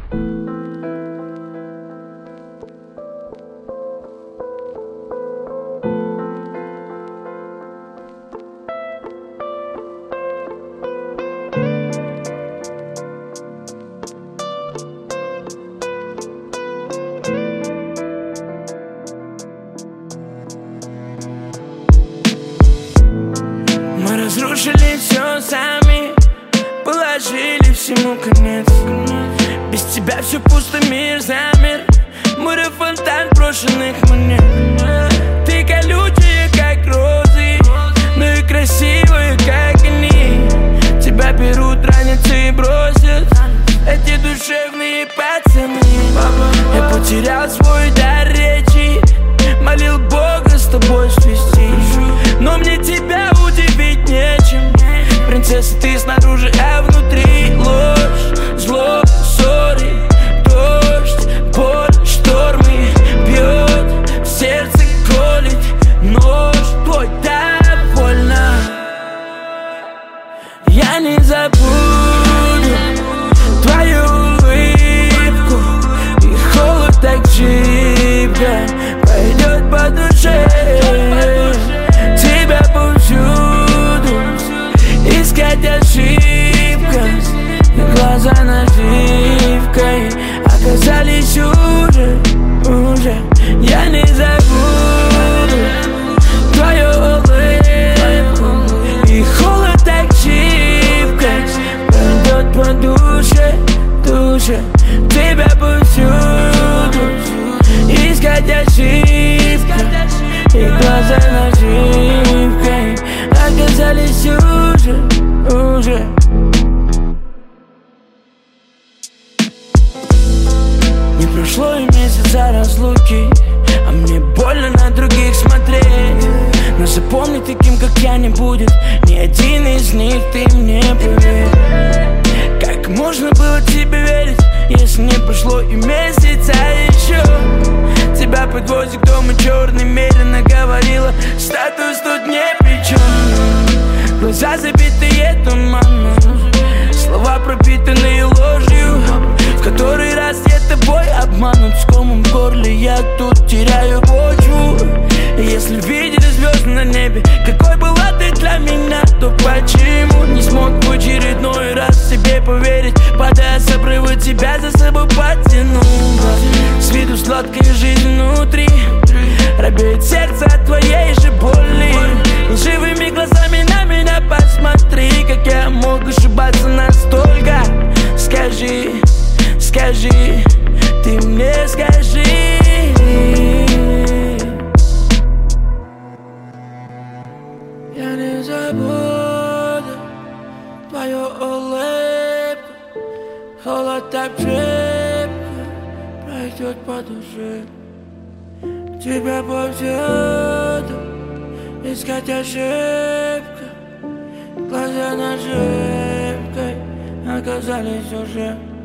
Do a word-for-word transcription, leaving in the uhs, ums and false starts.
Мы разрушили все сами, положили всему конец. Без тебя все пусто, мир замер. Море фонтан брошенных монет. Ты колючая, как розы, но и красивая, как они. Тебя берут, ранятся и бросят эти душевные пацаны. Я потерял свой дар речи, молил Бога с тобой свести, но мне тебя удивить нечем. Принцесса, ты снаружи, а внутри ложь, зло, ссоры, дождь, боль, штормы. Бьет в сердце, колет нож твой, так больно. Я не забуду твою улыбку, и холод так шибко пройдет по душе. Тебя повсюду искать ошибка, и глаза наживкой оказались уже, уже. Я не забуду твою улыбку, и холод так шибко пройдет по душе, душе. Тебя повсюду искать ошибка, и глаза наживкой оказались уже, уже. Не прошло и месяца разлуки, а мне больно на других смотреть. Но запомни, таким как я не будет ни один из них, ты мне поверь. Как можно было тебе верить, если не прошло и месяца еще? Тебя подвозит к дому черный, медленно говорила, статус тут не при чем. Глаза забитые туманом, слова пропитанные ложью, в который раз я тобой обманут. С комом в горле я тут теряю почву. И если видели звезды на небе, какой была ты для меня, то почему не смог в очередной раз себе поверить, падая с обрыва, тебя за собой потянул? С виду сладкая жизнь внутри, робеет сердце от твоей же боли. Лживыми глазами на меня посмотри, как я мог ошибаться настолько. Скажи, скажи, ты мне скажи. Я не забуду твою улыбку, холод так шибко пройдет по душе. Тебя повсюду искать ошибка, глаза наживкой оказались уже.